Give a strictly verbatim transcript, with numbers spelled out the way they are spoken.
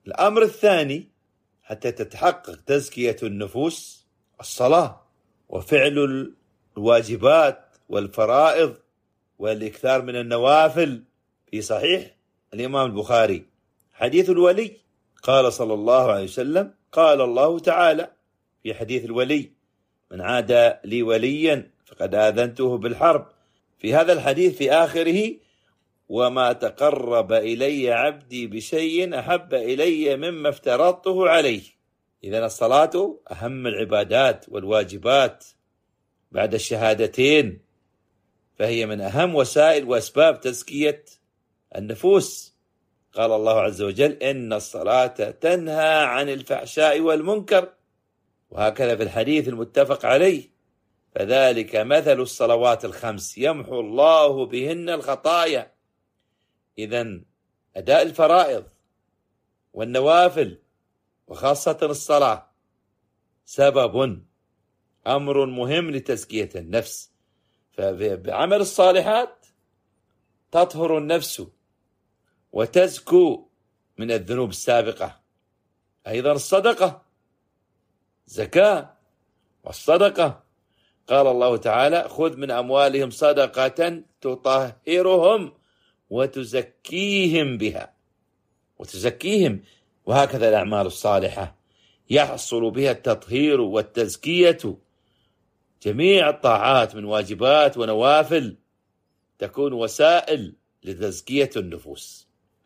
الأمر الثاني حتى تتحقق تزكية النفوس الصلاة وفعل الواجبات والفرائض والإكثار من النوافل. في صحيح الإمام البخاري حديث الولي قال صلى الله عليه وسلم: قال الله تعالى في حديث الولي: من عادى لي وليا فقد آذنته بالحرب. في هذا الحديث في آخره: وما تقرب إلي عبدي بشيء أحب إلي مما افترضته عليه. إذن الصلاة أهم العبادات والواجبات بعد الشهادتين، فهي من أهم وسائل وأسباب تزكية النفوس. قال الله عز وجل: إن الصلاة تنهى عن الفحشاء والمنكر، وهكذا في الحديث المتفق عليه: فذلك مثل الصلوات الخمس يمحو الله بهن الخطايا. إذن أداء الفرائض والنوافل وخاصة الصلاة سبب أمر مهم لتزكية النفس، فبعمل الصالحات تطهر النفس وتزكو من الذنوب السابقة. أيضا الصدقة زكاة، والصدقة قال الله تعالى: خذ من أموالهم صدقة تطهرهم وتزكيهم بها وتزكيهم وهكذا الأعمال الصالحة يحصل بها التطهير والتزكية. جميع الطاعات من واجبات ونوافل تكون وسائل لتزكية النفوس.